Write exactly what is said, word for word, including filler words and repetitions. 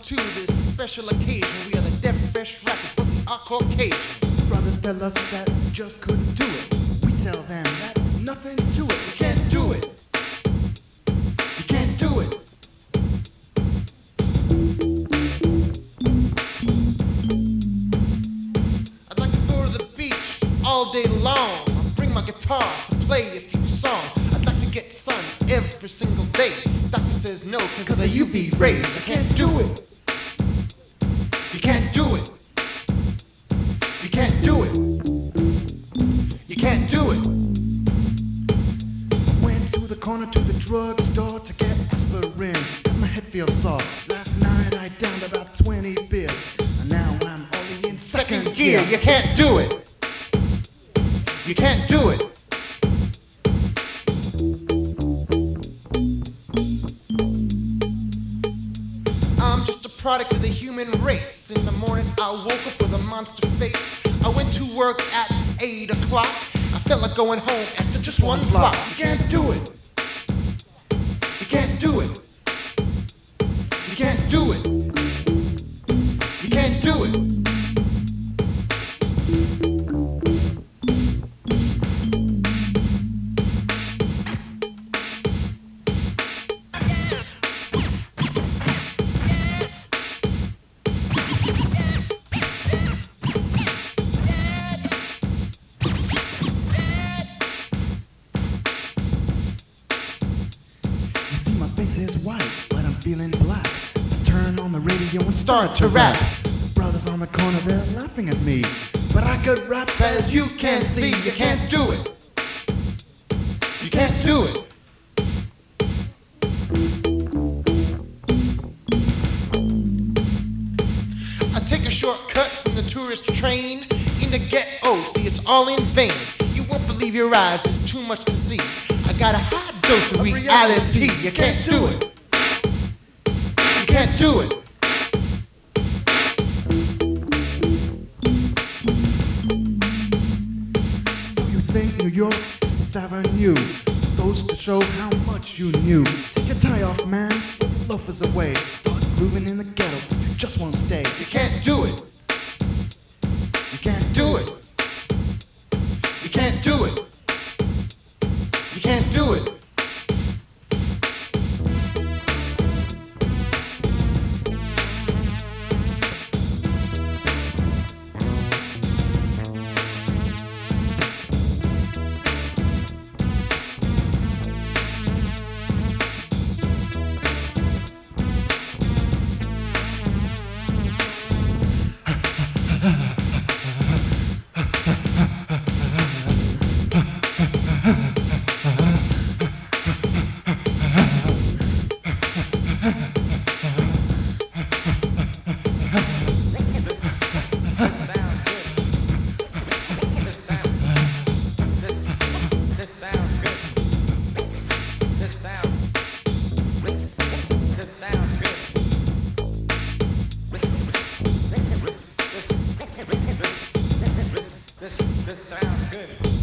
to this special occasion. We are the Deaf Fresh Rappers, but we are Caucasian. Brothers tell us that we just couldn't do it. We tell them that there's nothing to it. You can't do it. You can't do it. I'd like to go to the beach all day long. I'll bring my guitar to play a few songs. I'd like to get sun every single day. Doctor says no because of the U V rays. I can't do it. You can't do it. You can't do it. You can't do it. Went to the corner to the drugstore to get aspirin, cause my head feels sore. Last night I downed about twenty beers, and now I'm only in second, Second gear, you can't do it. You can't do it. I'm just a product of the human race. In the morning I woke up with a monster face. I went to work at eight o'clock. I felt like going home after just one block. You can't do it. You can't do it. You can't do it. You can't do it. You see my face is white, but I'm feeling black. Turn on the radio and Start to rap. The brothers on the corner, they're laughing at me, but I could rap As you can see, you can't do it. You can't do it. I take a shortcut from the tourist train in the ghetto. See, it's all in vain. You won't believe your eyes, there's too much to see. I got a high dose of reality. You can't do it. You can't do it. So you think New York is Fifth Avenue? Goes to show how much you knew. Take your tie off, man, put the loafers away. Start grooving in the ghetto, but you just won't stay. You can't do it. You can't do it. You can't do it. You can't do it. This sounds good.